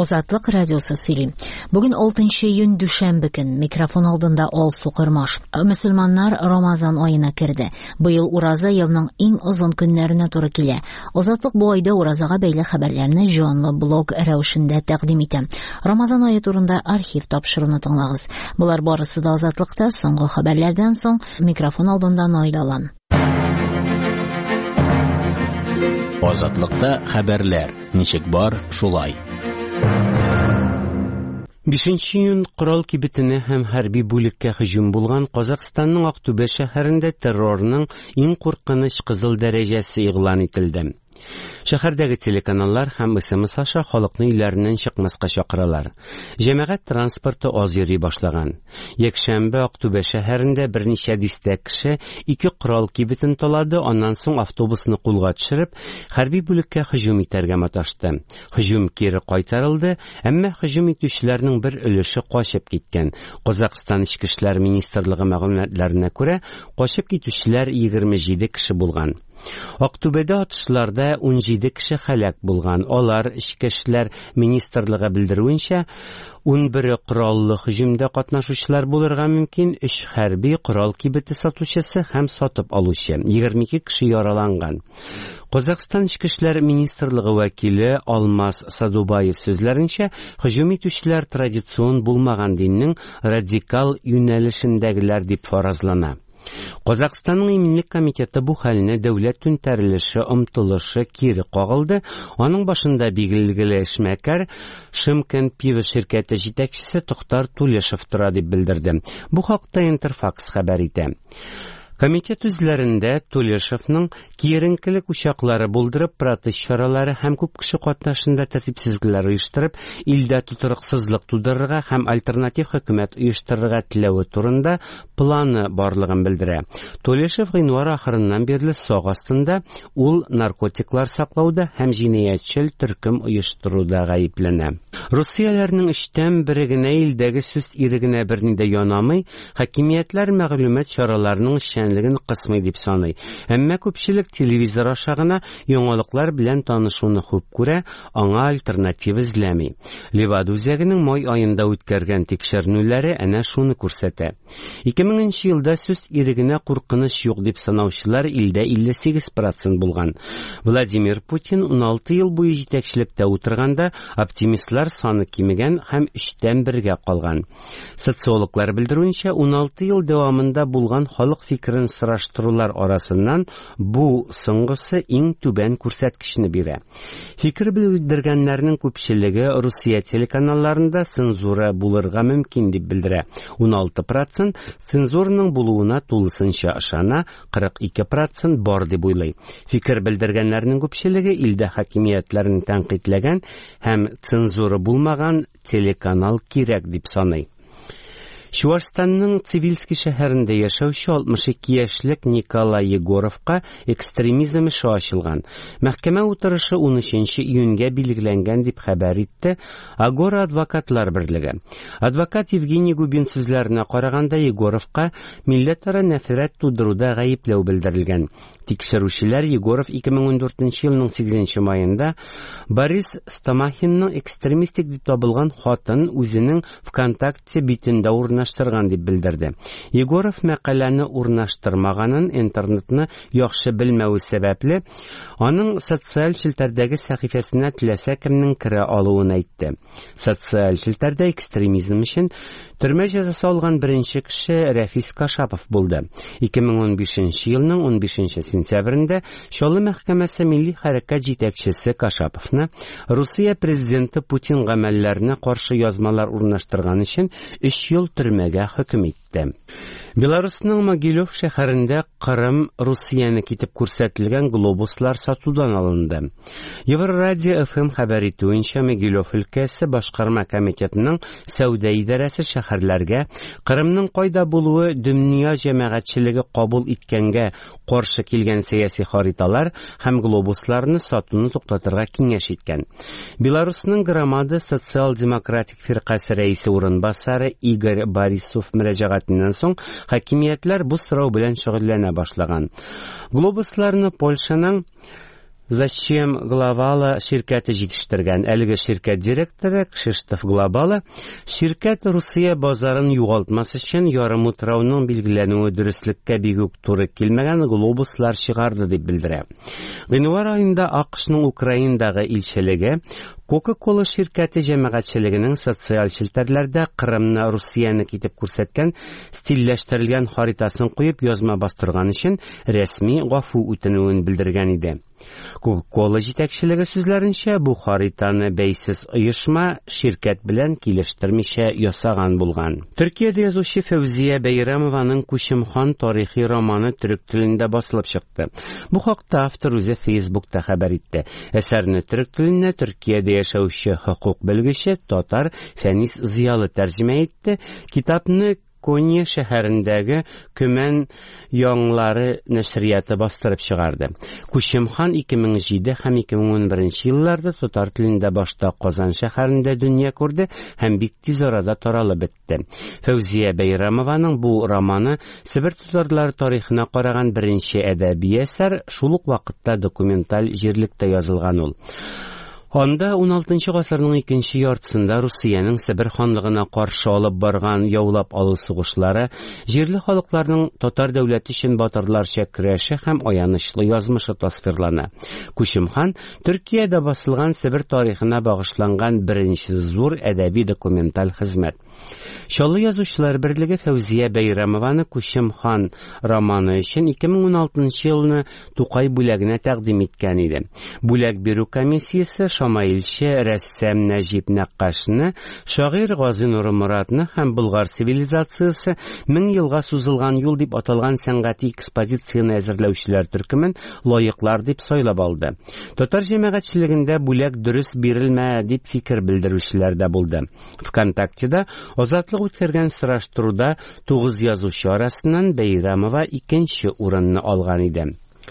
Азатлык радиосы сөйли. Бүген 6 июнь дүшәмбе көн. Микрофон алдында Алсу Кырмаш. Мөселманнар Рамазан аена керде. Быел ураза елның иң озын көннәренә туры килә. Азатлык бу айда уразага бәйле хәбәрләрне җанлы блог рәвешендә тәкъдим итә. Рамазан ае турында архив тапшыруны тыңлагыз. Булар барысы да Азатлыкта соңгы хәбәрләрдән соң микрофон алдында Наилалан. Азатлыкта хәбәрләр. Ничек бар, шулай. 5 июнь Корал кибетенә һәм хәрби бүлеккә һөҗүм булган Казакъстанның Актүбә шәһәрендә террорның иң куркыныч кызыл дәрәҗәсе игълан ителде. Шәһәрдәге телеканаллар һәм СМС аша халыкны өйләреннән чыкмаска чакыралар. Җәмәгать транспорты аз йөри башлаган. Якшәмбе Актүбә шәһәрендә берничә дистәк кеше 2 Корал кибетен талады, аннан соң автобусны кулга төшереп, хәрби бүлеккә һөҗүм итәргә маташты. Һөҗүм кире кайтарылды, әмма һөҗүм итүчеләрнең бер өлеше качып киткән. Казакъстан Ичке эшләр министрлыгы мәгълүматларына күрә, качып китүчеләр 27 кеше булган. Актүбәдә атышларда 17 кеше һәлак булган. Алар Ичке эшләр министрлыгы белдерүенчә 11 кораллы һөҗүмдә катнашучылар булырга мөмкин, 3 хәрби корал кибете сатучысы һәм сатып алучы. 22 кеше яраланган. Казакъстан Ичке эшләр министрлыгы вәкиле Алмаз Садубаев сүзләренчә, һөҗүм итүчеләр традицион булмаган диннең радикал юнәлешендәгеләр дип фаразлана. Казакъстанның иминлек комитеты бу хәлне дәүләт түнтәрелеше омтылышы кире кагылды. Аның башында билгеле эшмәкәр Шымкент пиво ширкәте җитәкчесе Токтар Тулешев тора дип белдерде. Бу хакта Интерфакс хәбәр итә. Комитет үзләрендә Тулешевның киеренкелек учаклары булдырып, протест чаралары һәм күп кеше катнашында тәртипсезлекләр оештырып, илдә тутырыксызлык тудырырга һәм альтернатив хөкүмәт оештырырга теләве турында планы барлыгын белдерә. Тулешев гыйнвар ахырыннан бирле сак астында ул наркотиклар саклауда һәм җинаятьчел төркем оештыруда гаепләнә. Русияләрнең 3тән бире генә илдәге сүз ирегенә берни дә янамый, хакимиятләр мәгълүмат чараларының леген кысмый дип саный. Әмма күпчелек телевизор аша гына яңалыклар белән танышуны хуп күрә, аңа альтернатива эзләми. Левада үзәгенең май аенда үткәргән тикшеренүләре әнә шуны күрсәтә. 2000 елда сүз ирегенә куркыныч юк дип санаучылар илдә 58% булган. Владимир Путин 16 ел буе җитәкчелектә утырганда оптимистлар саны кимегән һәм 3тән 1гә калган. Социологлар белдерүенчә, 16 ел дәвамында булган халык фикерен сораштырулар арасыннан бу соңгысы иң түбән күрсәткечне бирә. Фикер белдергәннәрнең күпчелеге Русия телеканалларында цензура булырга мөмкин дип белдерә. 16% цензураның булуына тулысынча ышана, 42% бар дип уйлый. Фикер белдергәннәрнең күпчелеге илдә хакимиятләрен тәнкыйтьләгән һәм цензура булмаган телеканал кирәк дип саный. Чувашстанның Цивильский шәһәрендә яшәүче 62 яшьлек Николай Егоровка экстремизм эше ачылган. Мәхкәмә утырышы 13 июньгә билгеләнгән дип хәбәр итте Агора адвокатлар берлеге. Адвокат Евгений Губин сүзләренә караганда, Егоровка милләтара нәфрәт тудыруда гаепләү белдерелгән. Тикшерүчеләр Егоров 2014 елның 8 маенда Борис Стамахинның экстремистик дип табылган хатын үзенең ВКонтакте битендә урнаштырган дип белдерде. Егоров мәкаләне урнаштырмаганын, интернетны яхшы белмәү сәбәпле, аның социаль челтәрдәге сәхифәсенә теләсә кемнең керә алуын әйтте. Социаль челтәрдә экстремизм өчен төрмә җәзасы алган беренче кеше Рәфис Кашапов булды. 2015 елның 15 сентябрендә Чаллы мәхкәмәсе милли хәрәкәт җитәкчесе Кашаповны Русия президенты Путин гамәлләренә каршы язмалар урнаштырган өчен 3 ел төрмәгә хөкем итте. Беларусның Могилев шәһәрендә Кырым Русияны китеп күрсәтелгән глобуслар сатудан алынды. Еврорадио ФМ хәбәр итүенчә, Могилев өлкәсе башкарма комитетының сәүдә идарәсе шәһәрләргә Кырымның кайда булуы дөнья җәмәгатьчелеге кабул иткәнгә каршы килгән сәяси хариталар һәм глобусларны сатуны туктатырга киңәш иткән. Беларусның Громада социал-демократик фиркасы рәисе урынбасары Игорь Борисов мөрәҗәгатеннән соң хакимиятләр бу сорау белән шөгыльләнә башлаган. Глобусларны Польшаның Зачем Глобала şirkәте җитештергән. Әлеге şirkәт директоры Кшиштоф Глобала şirkәт Русия базарын югалтмас өчен ярым утрауның билгеләнүе дөреслеккә бик үк туры килмәгән глобуслар чыгарды дип белдерә. Гыйнвар аенда АКШның Украиндагы илчелеге Coca-Cola şirkәте җәмәгатьчелегенең социаль челтәрләрдә Кырымны Русияны китеп күрсәткән стильләштерелгән харитасын куеп язма бастырган өчен рәсми гафу үтенүен белдергән иде. Coca-Cola җитәкчелеге сүзләренчә, бу хаританы бәйсез оешма şirkәт белән килештермичә ясаган булган. Төркиядә язучы Фәүзия Бәйрәмованың Күчемхан тарихи романы төрек телендә басылып чыкты. Бу хакта автор үзе Facebook'та хәбәр итте. Әсәрне төрек теленә Төркиядә яшәүче хокук белгече татар Фәнис Зыялы тәрҗемә итте. Китапны Коnya шәһәрендәге Көмән яңлары нәшрияты бастырып чыгарды. Күчемхан 2007 һәм 2011 елларда татар телендә башта Казан шәһәрендә дөнья күрде һәм бик тиз арада таралып бетте. Фәүзия Бәйрәмованың бу романы Себер татарлары тарихына караган беренче әдәби әсәр, шул ук вакытта документаль җирлектә язылган ул. Анда 16 гасырның икенче яртысында Русиянең Себер ханлыгына каршы алып барган яулап алу сугышлары, җирле халыкларның татар дәүләте өчен батырларча көрәше һәм аянычлы язмышы тасвирлана. Күчемхан Төркиядә басылган Себер тарихына багышланган беренче зур әдәби документаль хезмәт. Чаллы язучылар берлеге Фәүзия Бәйрәмованы Күчемхан романы өчен 2016 елны Тукай бүләгенә тәкъдим иткән иде. Бүләк бирү комиссиясе Шамаилче рәссам Нәҗип Нәккашны, шагыйрь Гази Нурмуратны һәм Болгар цивилизациясе 1000 елга сузылган юл дип аталган сәнгати экспозицияны әзерләүчеләр төркемен лаеклар дип сайлап алды. Татар җәмәгатьчелегендә бүләк дөрес бирелмә дип фикер белдерүчеләр дә булды. ВКонтактеда Азатлык үткәргән сораштыруда 9 язучы арасыннан Бәйрәмова 2нче урынны алган иде.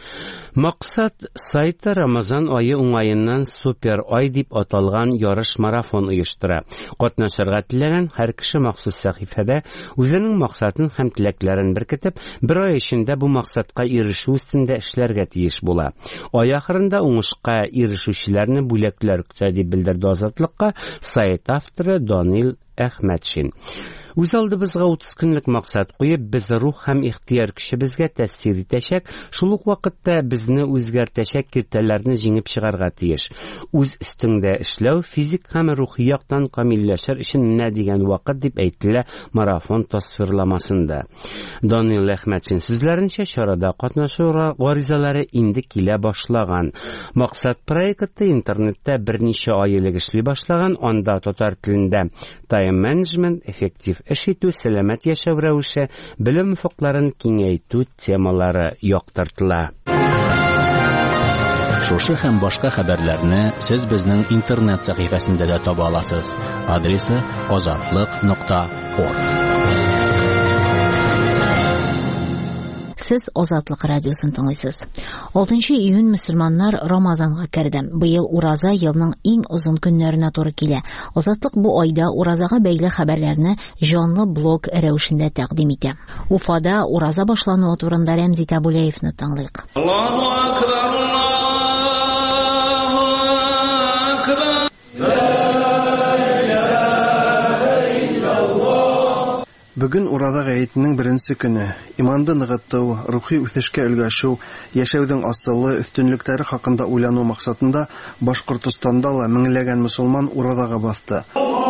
Максат сайты Рамазан айы уңаеннан супер ай дип аталган ярыш марафон оештыра. Катнашырга теләгән һәр кеше махсус сәхифәдә үзенең максатын һәм теләкләрен беркетеп, бер ай эчендә бу максатка ирешү өстендә эшләргә тиеш була. Ай ахырында уңышка ирешүчеләрне бүләкләр көтә дип белдерде Азатлыкка сайт авторы Данил Әхмәтшин. Үз алдыбызга 30 көнлек максат куеп, без рух һәм ихтияр көчебезгә тәэсир итәчәк, шул ук вакытта безне үзгәртәчәк киртәләрне җиңеп чыгарга тиеш. Үз өстендә эшләү физик һәм рухи яктан камилләшер өчен менә дигән вакыт дип әйтелә марафон тасвирламасында. Данил Әхмәтшин сүзләренчә, чарада катнашу гаризалары инде килә башлаган. Максат проекты интернетта берничә ай элек эшли башлаган, анда татар телендә тайм-менеджмент, эффектив эш итү, сәламәт яшәү рәвеше, белем фокларын киңәйтү темалары яктыртыла. Шушы һәм башка хәбәрләрне сез безнең интернет сәхифәсендә дә таба аласыз. Адресы azatlyk.org. Сез Азатлык радиосын тыңлыйсыз. 6 июнь мөселманнар Рамазанга керде. Быел ураза елның иң озын көннәренә туры килә. Азатлык бу айда уразага бәйле хәбәрләрне җанлы блог рәвешендә тәкъдим итә. Уфада ураза башлануы турында Рәмзи Табулеевны тыңлыйк. Аллаһу акбар, Аллаһу акбар. Бүген ураза гаетенең беренче көне. Иманды ныгыту, рухи үсешкә өлгәшү, яшәүнең асылы, өстенлекләре хакында уйлану максатында Башкортстанда ла меңләгән мөселман уразага басты.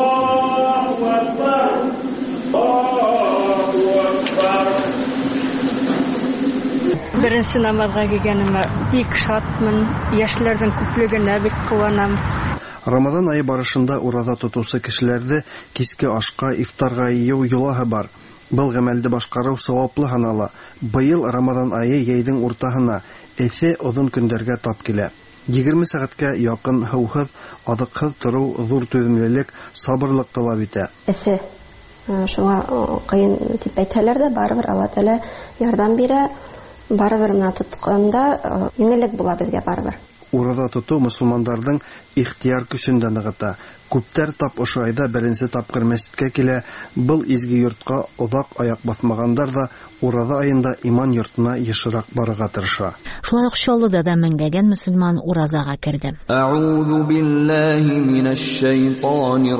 Беренче намазга килгәнемә бик шатмын, яшьләрнең күплегенә бик куанам. Рамазан айы барышында ураза тотучы кешеләрдә киске ашка, ифтарга йыу юлаһы бар. Был гамәлне башкару саваплы һанала. Быел Рамазан айы яйдың уртаһына, эсе озын көндәргә тап килә. 20 сәгатькә якын һаусыз, адыксыз тору зур түземлелек, сабырлык таләп итә. Эсе шуңа кыен дип әйтәләр дә, барыбер Алла Тәгалә ярдәм бирә. Барыбер менә тотканда еңеллек була безгә барыбер. ураза тоту мөселмандардың ихтияр көчен дә ныгыта. Күптәр тап ошо айда беренче тапкыр мәчеткә килә. Был изге йортка озак аяк басмагандар да ураза айында иман йортына ешрак барырга тырыша. Шулай ук Чаллыда да меңләгән мөселман уразага керде. Аузу биллаһи минаш шайтанир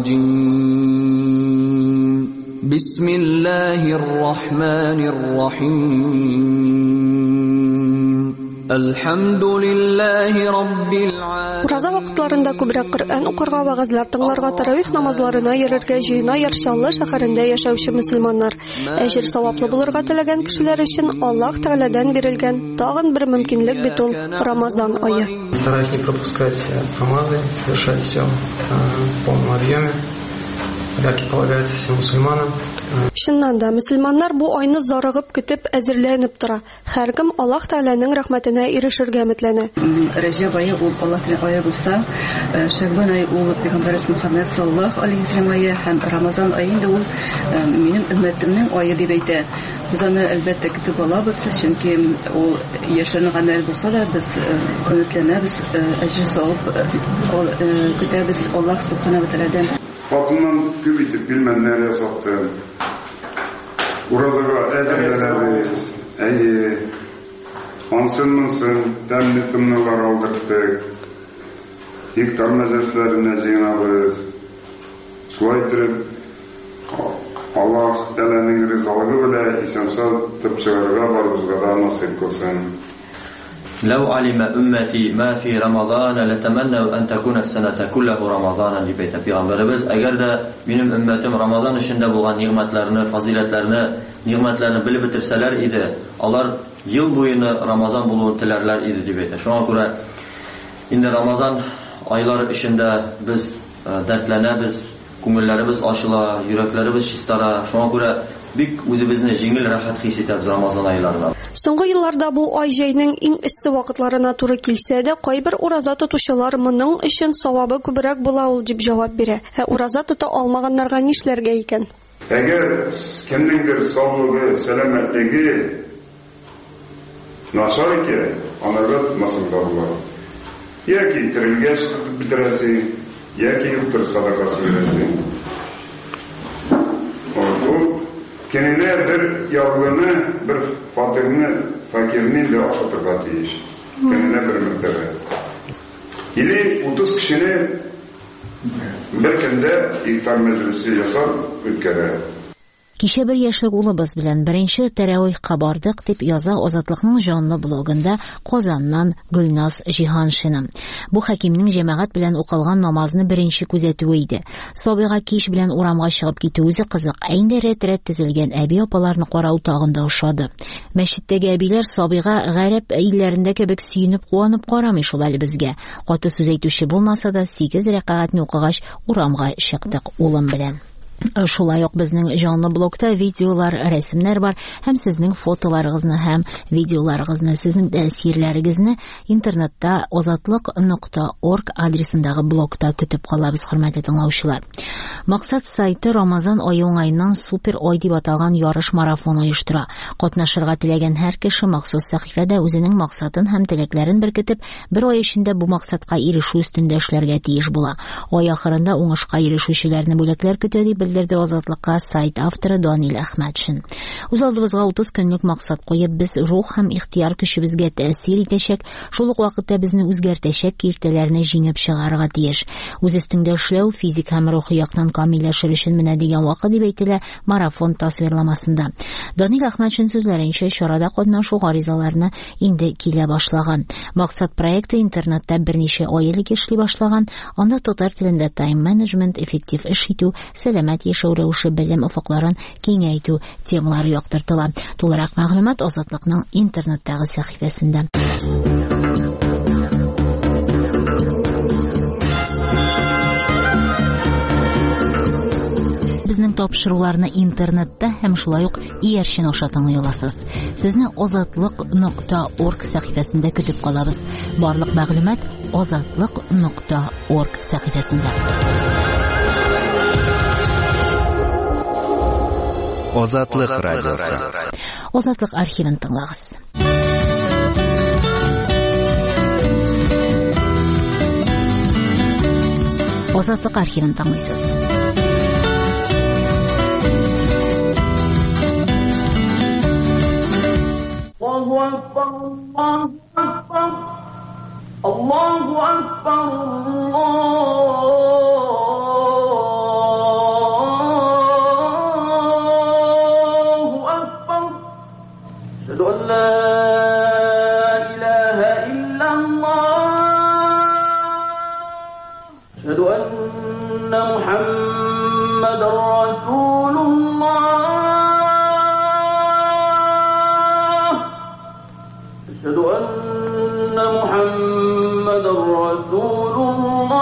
раҗим. Бисмиллаһир рахманир рахим. Алхамдулиллаһи раббил алямин. Ураза вакытларында күбрәк Коръән укырга, вагызлар тыңларга, таравих намазларына йөрергә җыена Чаллы шәһәрендә яшәүче мөселманнар. Әҗер саваплы булырга теләгән кешеләр өчен Аллаһ Тәгаләдән бирелгән тагын бер мөмкинлек бит ул Рамазан ае. Стараюсь не пропускать намазы, совершать все в полном объеме, как и полагается всем мусульманам. Шуннан да мөселманнар бу айны зарыгып көтеп әзерләнеп тора. Һәркем Аллаһ Тәгаләнең рәхмәтенә ирешергә өметләнә. Рәҗәб ае ул Аллаһ Тәгалә ае булса, Шәгъбан ае ул Пәйгамбәрimiz Мөхәммәд саллаллаһу алейхи ва саллям ае һәм Рамазан аенда ул минем өммәтемнең ае дип әйтә. Без аны әлбәттә көтеп алабыз, чөнки ул яшәргә гамәл булса да без өметләнәбез, әҗр савап көтәбез Аллаһ Субханаһу ва Тәгаләдән. Fatımdan kübitip bilmem yasaktı. Urazaga əzərlərimiz, ansın, təmli tımlılar aldırttık. İftar məclislərine zinabız. Sulaytırıp, Allah Təala'nın rızalığı ilə isemsal tıpçılarına barımızga da nasip kılsın. لو علم أمتي ما في رمضان لتمنوا أن تكون السنة كله رمضانا لبيت Peygamberimiz agar da benim ümmetim Ramazan içinde bulgan nimetlerini, faziletlerini, nimetlerini bilip bitirseler idi. Onlar yıl boyunu Ramazan buluğunu tilerler idi deb aytdi. Şuna göre indi Ramazan ayları içinde biz dertlenemiz, ko'ngillarimiz açıla, yüreklerimiz şistara. Şuna göre bik o'zimizni jengil rahat his etamiz Ramazan aylarida. Соңгы елларда бу ай җәйнең иң эссе вакытларына туры килсә дә, кайбер ураза тотучылар моның өчен савабы күбрәк була ул дип җавап бирә. Ураза тота алмаганнарга нишләргә икән? Әгәр кемнеңдер саулыгы, сәламәтлеге начар икән, анарга тотмасынга була. Яки тирелгәч битерәсең, яки юктыр садакасы бирәсең. Kendine bir yavrunu, bir fakirini de aşatırga deyiş. Kendine bir miktarı. İli 30 kişinin bir günde iftar meclisi yasar ülkede. Кичә бер яшьлек улыбыз белән беренче тәрәвихка бардык дип яза Азатлыкның җанлы блогында Казаннан Гөлназ Җиһаншина. Бу хакимның җәмәгать белән укылган намазны беренче күзәтүе иде. Сабыйга кич белән урамга чыгып китүе үзе кызык. Әйнә рәт-рәт тезелгән әби апаларны карау тагын да ошады. Мәчеттәге әбиләр Сабыйга гарәп илләрендә кебек сөенеп куанып карамый шул әле безгә. Каты сүз әйтүче булмаса да 8 рәкъәтне укыгач урамга чыктык улым белән. Шулай ук безнең җанлы блогта видеолар, рәсемнәр бар һәм сезнең фотоларыгызны һәм видеоларыгызны, сезнең тәэсирләрегезне интернетта azatlıq.org адресындагы блогта көтеп калабыз, хөрмәтле тыңлаучылар. Максат сайты Рамазан ае уңайыннан супер ай дип аталган ярыш марафон оештыра. Катнашырга теләгән һәр кеше махсус сәхифәдә үзенең максатын һәм теләкләрен беркетеп, бер ай эчендә бу максатка ирешү өстендә эшләргә тиеш була. Ай ахырында уңышка ирешүчеләрне бүләкләр көтә дип белдерде Азатлыкка сайт авторы Данил Әхмәтшин. Үз алдыбызга 30 көнлек максат куеп, без рух һәм ихтияр көчебезгә тәэсир итәчәк, шул ук вакытта безне үзгәртәчәк киртәләрне җиңеп чыгарга тиеш. Үз өстендә эшләү физик һәм рухи яктан камилләшер өчен менә дигән вакыт дип әйтелә марафон тасвирламасында. Данил Әхмәтшин сүзләренчә, чарада катнашу гаризаларны инде килә башлаган. Максат проекты интернетта берничә ай элек эшли башлаган. Анда татар телендә тайм менеджмент, эффектив эш итү, сәламәт яшәү рәвеше, белем офыкларын киңәйтү темалары яктыртыла. Тулырак мәгълүмат Азатлыкның интернеттагы сәхифәсендә. Безнең тапшыруларны интернетта һәм шулай ук иярчен аша тыңлый аласыз. Сезне azatlıq.org сәхифәсендә көтеп калабыз. Барлык мәгълүмат azatlıq.org сәхифәсендә. Азатлык радиосы. Азатлык архивын тыңлагыз. Азатлык архивын тыңлыйсыз. Allahu Akbar, Allahu Akbar. Ashhadu an la ilaha illallah. Ashhadu anna Muhammadar Rasulullah. Ashhadu anna Muhammadar Rasulullah.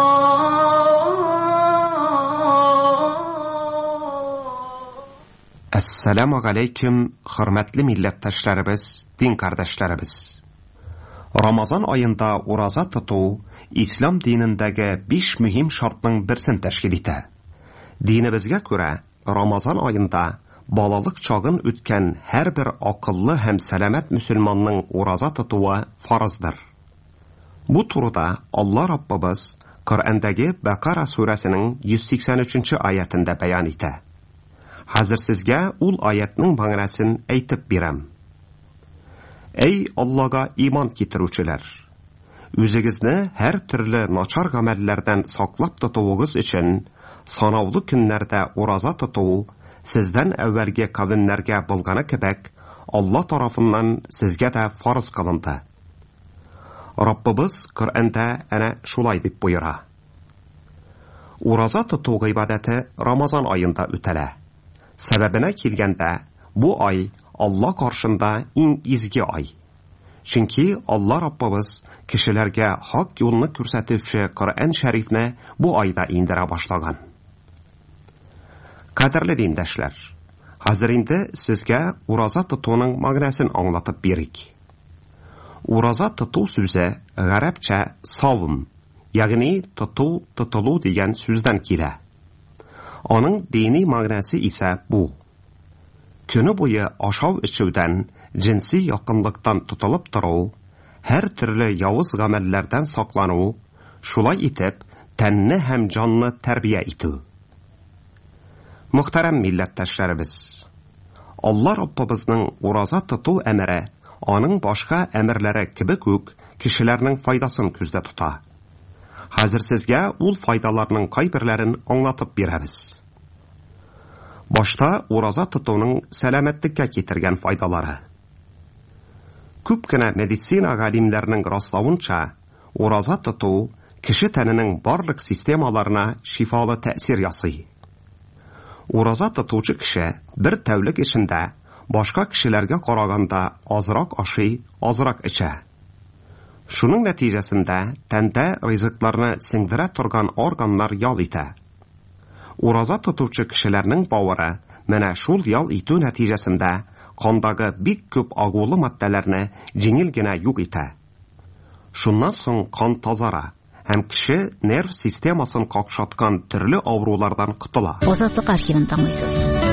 Assalamu alaykum, hörmetli millettaşlarыбыз, din kardeşlerimiz. Ramazan ayında urazat tutu, İslam dinindagi 5 mühim şartның birsin teşkil ite. Dinimizge göre Ramazan ayında balalıq çağın ötken her bir akıllı hem selamet Müslümanның urazat tutuğu farzdır. Bu turda Allah Rabbimiz Kur'andagi Baqara suresinin 183. ayetinde beyan ite. Hazır sizge ul ayetning ma'nasin aytib berem. Ey Allah'a iman ketiruvchilar, o'zingizni har turli nachar amallardan saqlab tutuvingiz uchun sanavli kunlarda roza tutuv sizdan avvalgi qavmlarga bo'lgani kabi Alloh tomonidan sizga da farz qilindi. Rabbimiz Qur'onda ana shulay deb buyura. Roza tutuv ibadati Ramazan oyida o'tala. Sebebine kelganda bu ay Allah qarşında eng ezgi ay. Chunki Allah Rabbimiz kishilarga haq yo'lni ko'rsatuvchi Qur'on sharifni bu oyda indira boshlagan. Qadrli dindoshlar, hozir endi sizga roza tutuvning ma'nosini anglatib berik. Roza tutuv so'zi arabcha savm, ya'ni tutulu degan so'zdan keladi. Onun dini ma'nosi ise bu. Kuni bo'yi oshov ichuvdan, jinsiy yaqinlikdan tutilib turuv, har turli yovuz amallardan saqlanuv, shulay etib tanni ham jonni tarbiya etuv. Muhtaram millatdoshlarimiz, Alloh Rabbimizning roza tutuv amri onun boshqa amirlari kabi ko'p kishilarning foydasini ko'zda tutadi. Hazır sizge ul faydalarının qaybirlerini anlatıp beramiz. Başta roza tutuğunun selametlikka ketirgen faydaları. Köpkine meditsina alimlerinin rastlavuncha, roza tutuğu kişi teninin barlık sistemalarına şifalı tesir yasıyor. Roza tutuğucu kişi bir tevlik içinde başka kişilerge qaraganda azırak aşı, azırak içe. Şunun neticesinde tende riziklarını singdire turgan organlar yal ite. Roza tutuvchi kishilarning baviri mana shul yal itu neticesinde qondagi bik ko'p ag'uli moddalarni jengilgina yo'q ite. Shundan so'ng qon tozara ham kishi nerv sistemasini qaqshatgan turli avrulardan qutuladi. Ozodlik arxivini tыңлыйсыз.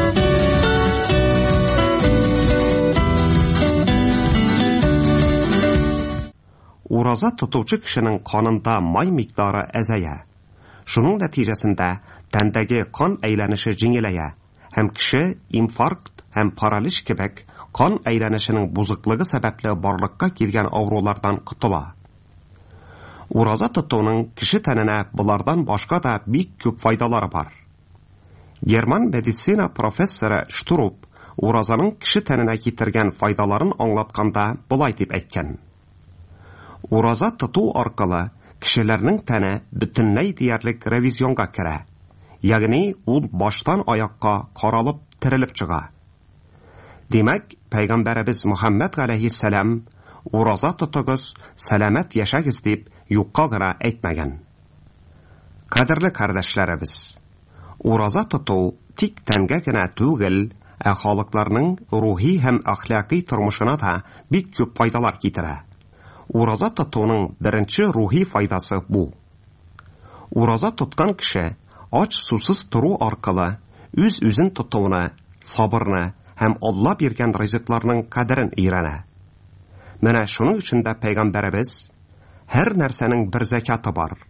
Roza tutuvchi kishining qonida may miqdori azaya. Shuning natijasida tandagi qon aylanishi jengilaya. Ham kishi infarkt ham paralish kabi qon aylanishining buzuqligi sababli borliqqa kelgan avrulardan qutuladi. Roza tutuvning kishi tanina bulardan boshqa da bik ko'p foydalari bor. German meditsina professori Shtrup rozaning kishi tanina keltirgan foydalarini anglatganda bulay deb aytgan. Roza tutuv orqali kishilarning tani butunlay deyarlik revizionga kira. Ya'ni u boshdan oyoqqa qaralib tirilib chiqa. Demak, payg'ambarimiz Muhammad alayhissalom roza tutug'iz, salomat yashagiz deb yo'qqa g'ira aytmagan. Qadrli qardoshlarimiz, roza tutuv tik tangagina tug'il, aholilarning ruhiy ham axloqiy turmushina da bik ko'p foydalar keltiradi. Roza tutuvning birinchi ruhiy foydasi bu. Roza tutgan kishi och suvsiz turuv orqali o'z-o'zin tutuvni, sabrni ham Alloh bergan rizqlarning qadrini o'rganadi. Mana shuning uchun da payg'ambarimiz har narsaning bir zakati bor.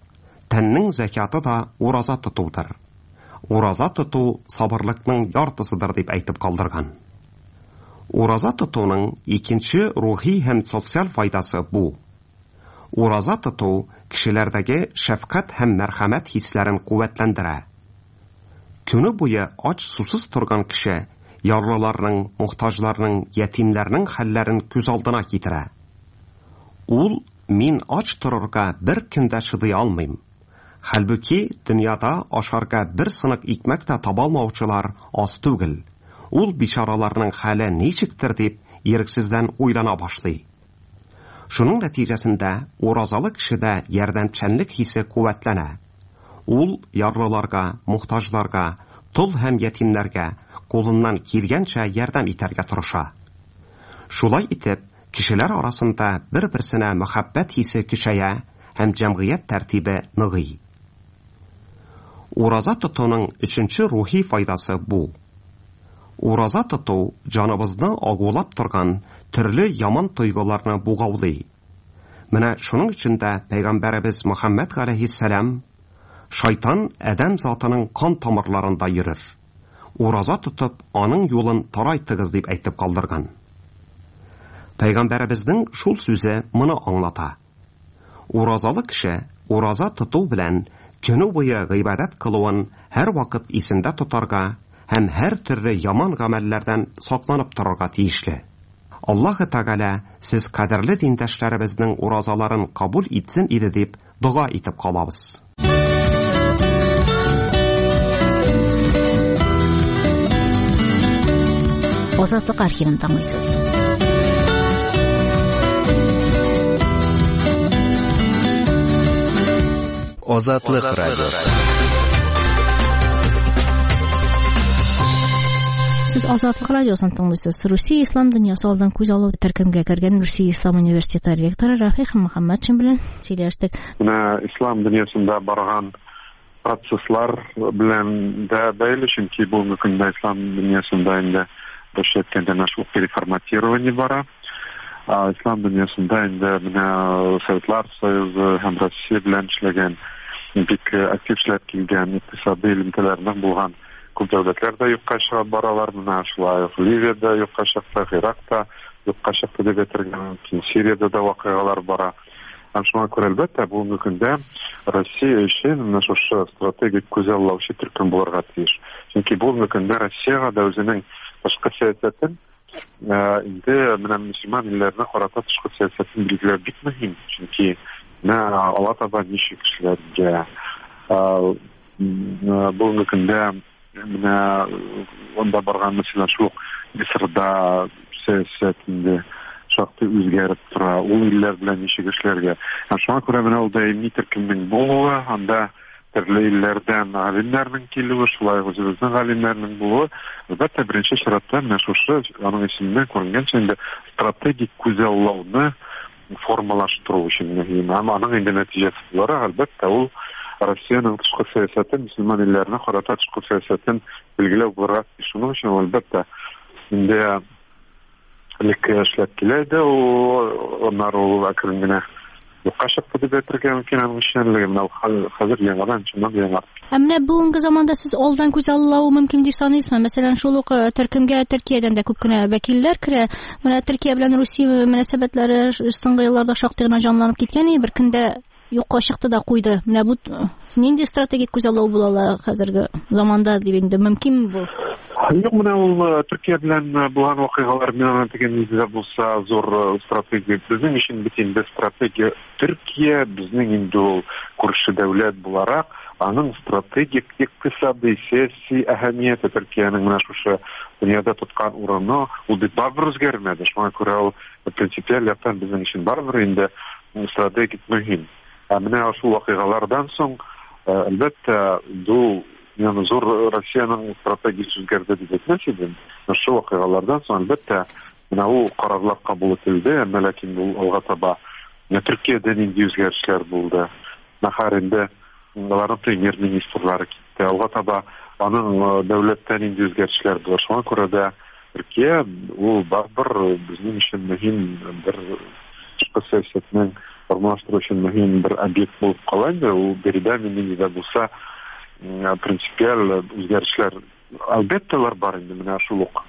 тәннең закаты да ураза тотудыр. Ураза тоту сабырлыкның яртысыдыр дип әйтеп калдырган. Ураза тотуның икенче рухи һәм социаль файдасы бу. Ураза тоту кешеләрдәге шәфкать һәм мәрхәмәт хисләрен куәтләндерә. Көне буе ач сусыз торган кеше ярлыларның, мохтаҗларның, ятимнәрнең хәлләрен күз алдына китерә. Ул мин ач торырга бер көндә шыдый алмыйм. Хәлбуки дөньяда ашарга бер сынык икмәк тә таба алмаучылар аз түгел. Ул бичараларның хәле ничектер дип ирексездән уйлана башлый. Шуның нәтиҗәсендә уразалы кешедә ярдәмчәнлек хисе куәтләнә. Ул ярлыларга, мохтаҗларга, тол һәм ятимнәргә кулыннан килгәнчә ярдәм итәргә тырыша. Шулай итеп, кешеләр арасында бер-берсенә мәхәббәт хисе көчәя һәм җәмгыять тәртибе ныгый. Ураза тотуның өченче рухи файдасы бу. Ураза тоту җаныбызны агулап торган төрле яман тойгыларны бугаулый. Менә шуның өчен дә Пәйгамбәребез Мөхәммәд галәйһиссәлам шайтан адәм затының кан тамырларында йөрер. Ураза тотып, аның юлын тарайтыгыз дип әйтеп калдырган. Пәйгамбәребезнең шул сүзе моны аңлата. Уразалы кеше ураза тоту белән көне буе гыйбадәт кылуын һәр вакыт исендә тотарга һәм һәр төрле яман гамәлләрдән сакланып торырга тиешле. Аллаһы Тәгалә сез кадерле диндәшләребезнең уразаларын кабул итсен иде дип дуга итеп калабыз. Азатлык архивын тыңлыйсыз. Азатлык радиосы. Сез Азатлык радиосын тыңлыйсыз. Русия ислам дөньясы алдан күз алу төркемгә кергән Русия ислам университеты ректоры Рафих Мөхәммәтшин белән сөйләштек. Менә ислам дөньясында барган процесслар белән дә бәйле, чөнки бу мөмкин ислам дөньясында инде башкәндә нәшул реформатирование бара. Ислам дөньясында инде менә Советлар Союзы һәм Россия белән эшләгән бик актив эшләп килгән икътисади элемтәләрнең булган күп дәүләтләр дә юкка чыгып баралар. Менә шулай Ливиядә юкка чыкты, Иракта юкка чыкты дип әйтергә мөмкин. Сириядә дә вакыйгалар бара. Һәм шуңа күрә әлбәттә бу мөмкиндә Россия өчен менә шушы стратегик күзаллаучы төркем булырга тиеш. Чөнки бу мөмкиндә Россиягә дә үзенең тышкы сәясәтен инде менә мөселман илләренә карата тышкы сәясәтен билгеләү бик мөһим. Чөнки менә алла таба ничек эшләргә бу мөмкиндә менә онда барган мәсәлән шул Мисырда сәясәтендә шактый үзгәреп тора. Ул илләр белән ничек эшләргә. Шуңа күрә менә ул даими төркемнең булуы, анда төрле илләрдән галимнәрнең килүе, шулай үзебезнең галимнәрнең булуы, әлбәттә беренче чиратта менә шушы аның исемендә күренгәнчә инде стратегик күзаллауны формалаштыру өчен мөһим. Аның инде нәтиҗәсе буларак әлбәттә ул Россиянең тышкы сәясәтен, мөселман илләренә карата тышкы сәясәтен билгеләү буларак, шуның өчен әлбәттә инде эшләп килә иде, аннары ул әкрен генә юкка чыкты дип әйтергә мөмкин. Аның эшчәнлеге менә хәзер яңадан чыннан яңа. Менә бүгенге заманда сез алдан күз аллау мөмкин дип саныйсызмы? Мәсәлән, шул ук төркемгә Төркиядән дә күп кенә вәкилләр керә. Менә Төркия белән Русия мөнәсәбәтләре соңгы елларда шактый гына җанланып киткән, бер көндә юкка чыкты да куйды. Менә бу нинди стратегик күз аллау була хәзерге заманда дип инде мөмкин бу? Юк, менә ул Төркия белән булган вакыйгалар менә дигән нигездә булса зур стратегия. Безнең өчен бит инде стратегия Төркия безнең инде ул күрше дәүләт буларак, аның стратегик икътисади сәяси әһәмияте Төркиянең менә шушы дөньяда тоткан урыны ул бит барыбер үзгәрмәде. Шуңа күрә ул принципиаль яктан безнең өчен барыбер инде стратегик мөһим. Менә шул вакыйгалардан соң әлбәттә бу зур Россиянең стратегиясе үзгәрде дип әйтмәс идем. Шул вакыйгалардан соң әлбәттә менә ул карарлар кабул ителде, ләкин ул алга таба Төркиядә нинди үзгәрешләр булды. Мәхәрендә аларның премьер-министрлары китте. Алга таба аның дәүләттә нинди үзгәрешләр булды. Шуңа күрә дә Төркия ул барыбер безнең өчен мөһим бер тышкы сәясәтнең формалаштыру өчен мөһим бер объект булып кала инде. Ул биредә минем дә булса принципиаль үзгәрешләр әлбәттә бар инде. Менә шул ук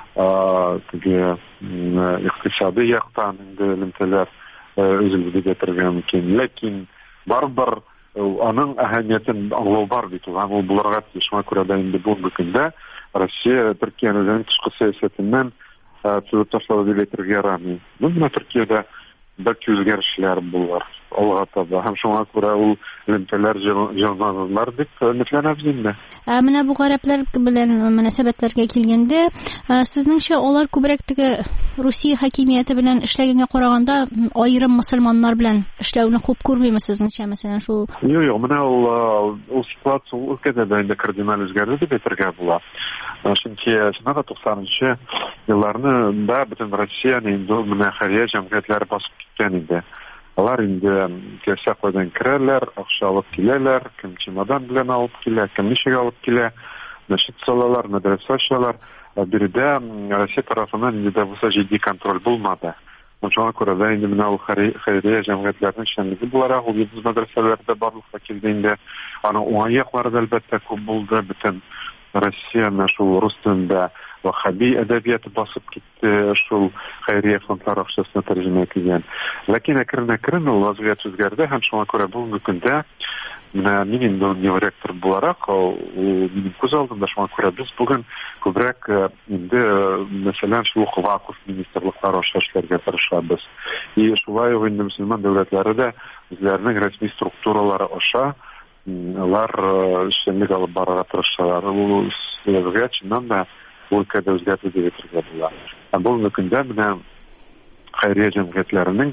теге икътисади яктан инде элемтәләр үзелгә китергән мөмкин. Ләкин барбар аның әһәмиятен аңлау бар бит. Ул булырга тиеш. Шуңа күрә дә инде бүгенге көндә Россия Төркиянең тышкы сәясәтеннән түзеп ташлады дип әйтергә ярамый. Менә Төркиядә бәлки үзгәрешләр булыр алга таба. Һәм шуңа күрә ул элемтәләр җанланыр дип өметләнәбез инде. Менә бу гарәпләр белән мөнәсәбәтләргә килгәндә, сезнеңчә алар күбрәк теге Русия хакимияте белән эшләгәнгә караганда аерым мөселманнар белән эшләүне хуп күрмиме сезнеңчә, мәсәлән, шул? Юк, менә ул ситуация өлкәдә дә инде кардинал үзгәрде дип әйтергә була. Чөнки 90-нчы елларны да бөтен Россияны инде менә хәрия җәмгыятьләре басып киткән инде. Алар инде кешә кайдан керәләр, акча алып киләләр, кем чемодан белән алып килә, кем ничек алып килә, мәчет салалар, мәдрәсә ачалар. Биредә Россия тарафыннан инде дә булса җитди контроль булмады. Шуңа күрә дә инде менә ул хәйрия җәмгыятьләрнең эшчәнлеге буларак ул йөз мәдрәсәләрдә барлыкка килде инде. Аның уңай яклары да әлбәттә күп булды. Бөтен Россияны шул рус телендә вахаби әдәбияты басып китте, шул хәйрия фондлары акчасына тәрҗемә ителгән. Ләкин әкрен-әкрен ул вазгыять үзгәрде һәм шуңа күрә бүгенге көндә менә мин инде ректор буларак, ул минем күз алдымда, шуңа күрә без бүген күбрәк инде мәсәлән шул вакыф министрлыклары аша эшләргә тырышабыз. И шулай ук инде мөселман дәүләтләре дә үзләренең рәсми структуралары аша алар эшчәнлек алып барырга тырышалар. Ул сезгә чыннан да өлкәдә үзгәртү дип әйтергә була. Бүгенге көндә менә хәйрия җәмгыятьләренең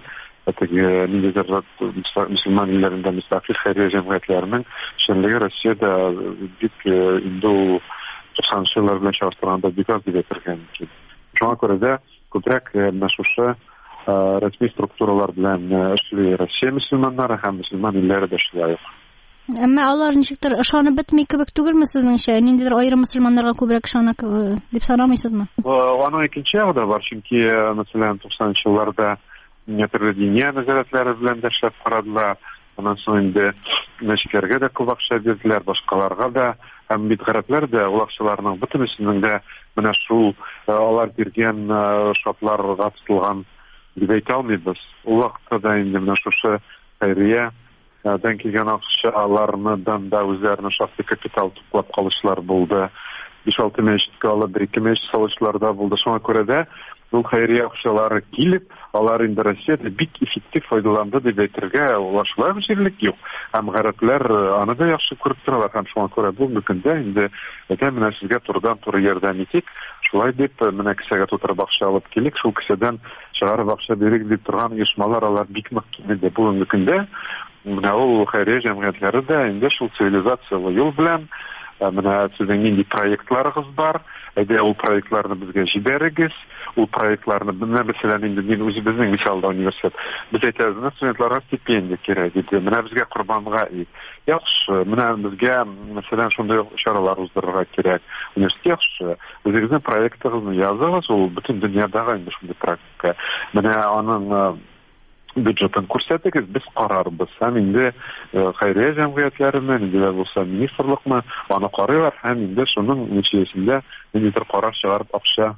теге мөселман илләрендә мөстәкыйль хәйрия җәмгыятьләренең эшчәнлеге Россиядә бик инде 90-нчы еллар белән чагыштырганда бик аз дип әйтергә мөмкин. Шуңа күрә дә күбрәк менә шушы рәсми структуралар белән эшли Россия мөселманнары һәм мөселман илләре дә шулай ук. Әмма алар ничектер ышанып бетми кебек түгелме сезнеңчә? Ниндидер аерым мөселманнарга күбрәк ышана дип санамыйсызмы? Аның икенче ягы да бар, чөнки мәсәлән 90-нчы елларда төрле диния нәзарәтләре белән дә эшләп карадылар. Аннан соң инде мәчетләргә дә күп акча бирделәр, башкаларга да, һәм бит гарәпләр дә ул акчаларның бөтенесенең дә менә шул алар биргән шартларга тотылган дип әйтә алмыйбыз. Ул вакытта да инде менә шушы хәйрия дан килгән акчалардан да үзләренең шәхси капитал туплап калышлар булды. 5-6 мәчеткә алып 1-2 мәчет салышлар да булды. Шуңа күрә дә ул хәйрия акчалары килеп, алар инде Россиядә бик эффектив файдаланды дип әйтергә улашлар җирлек юк. Һәм гарәпләр аны да яхшы күреп торалар. Һәм шуңа күрә бүгенге көндә инде менә сезгә турыдан-туры ярдәм итик. Шулай дип менә кесәгә тутырып акча алып килик, шул кесәдән чыгарып акча бирик дип торган оешмалар алар бик нык кимеде. Бүгенге көндә менә ул хәйрия җәмгыятьләре дә инде шул цивилизациялы юл белән менә сезнең нинди проектларыгыз бар, әйдә ул проектларны безгә җибәрегез, ул проектларны менә мәсәлән инде мин үзебезнең мисалда университет, без әйтәбез, студентларга стипендия кирәк дип, менә безгә корбанга яхшы, менә безгә мәсәлән шундый чаралар уздырырга кирәк. Университет яхшы, үзегезнең проектыгызны языгыз, ул бөтен дөньядагы инде шундый практика. Менә аның бюджетын күрсәтегез, без карарбыз. Һәм инде хәйрия җәмгыятьләреннән инде булса министрлыкны аны карыйлар һәм инде шуның нәтиҗәсендә ниндидер карар чыгарып акча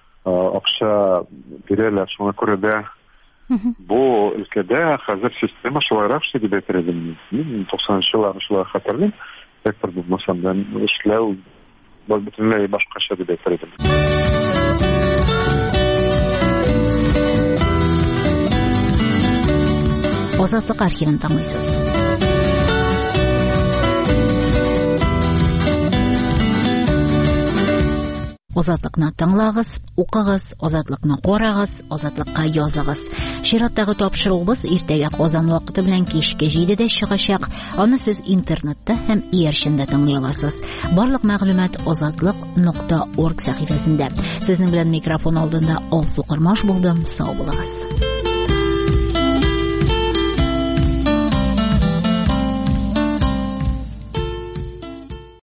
бирәләр. Шуңа күрә дә бу өлкәдә хәзер система шулайрак эшли дип әйтер идем. 90-нчы елларны шулай хәтерлим. Ректор булмасам да эшләү бөтенләй башкача дип әйтер идем. Азатлык архивын тыңлыйсыз. Азатлыкны тыңлагыз, укыгыз, азатлыкны карагыз, азатлыкка языгыз. Чираттагы тапшыруыбыз иртәгә Казан вакыты белән кичке 7:00 чыгачак. Аны сез интернетта һәм иярчендә тыңлый аласыз. Барлык мәгълүмат azatlyk.org сәхифәсендә. Сезнең белән микрофон алдында Алсу Кырмаш булдым. Сау булыгыз.